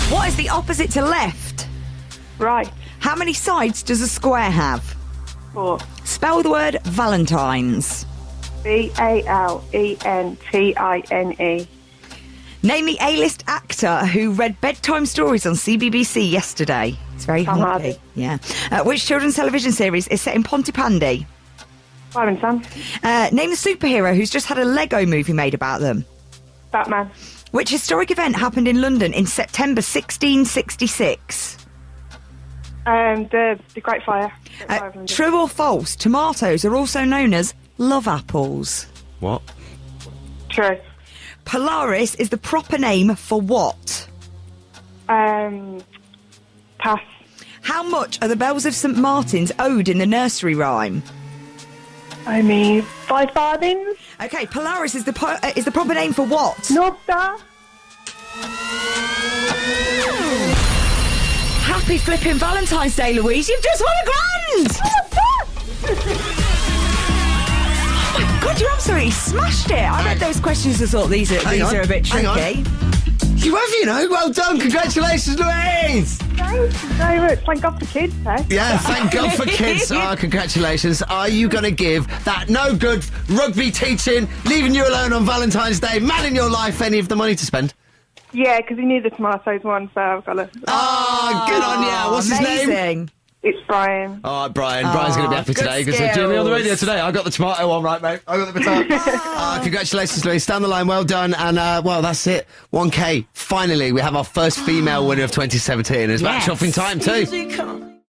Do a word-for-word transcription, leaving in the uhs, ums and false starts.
What is the opposite to left? Right. How many sides does a square have? Four. Spell the word Valentine's. B A L E N T I N E. Name the A-list actor who read bedtime stories on C B B C yesterday. It's very Tom haunty. Hardy. Yeah. Uh, which children's television series is set in Pontypandy? Fire and Sun. Uh, name the superhero who's just had a Lego movie made about them. Batman. Which historic event happened in London in September sixteen sixty-six? Um, the the Great Fire. Great Uh, Fire of London. true or false? Tomatoes are also known as love apples. What? True. Polaris is the proper name for what? Um, pass. How much are the bells of Saint Martin's owed in the nursery rhyme? I mean, five farthings. Okay, Polaris is the po- uh, is the proper name for what? North Star. Happy flipping Valentine's Day, Louise! You've just won a grand! Oh my God, you absolutely smashed it! I read those questions and thought these are Hang these on, are a bit hang on. tricky. You have, you know. Well done. Congratulations, Louise. Thank you very much. Thank God for kids, eh? Yeah, thank God for kids. Oh, congratulations. Are you going to give that no good rugby teaching, leaving you alone on Valentine's Day, man in your life, any of the money to spend? Yeah, because he knew the tomatoes one, so I've got to... Oh, good on you. What's his name? Amazing. It's Brian. All right, Brian. Brian's going to be happy good today because they're doing me on the radio skills. today. I got the tomato one right, mate. I got the potato. uh, congratulations, Louise. Stand the line. Well done. And, uh, well, that's it. one K. Finally, we have our first female winner of twenty seventeen. It's back Yes. shopping time, too. Easy come,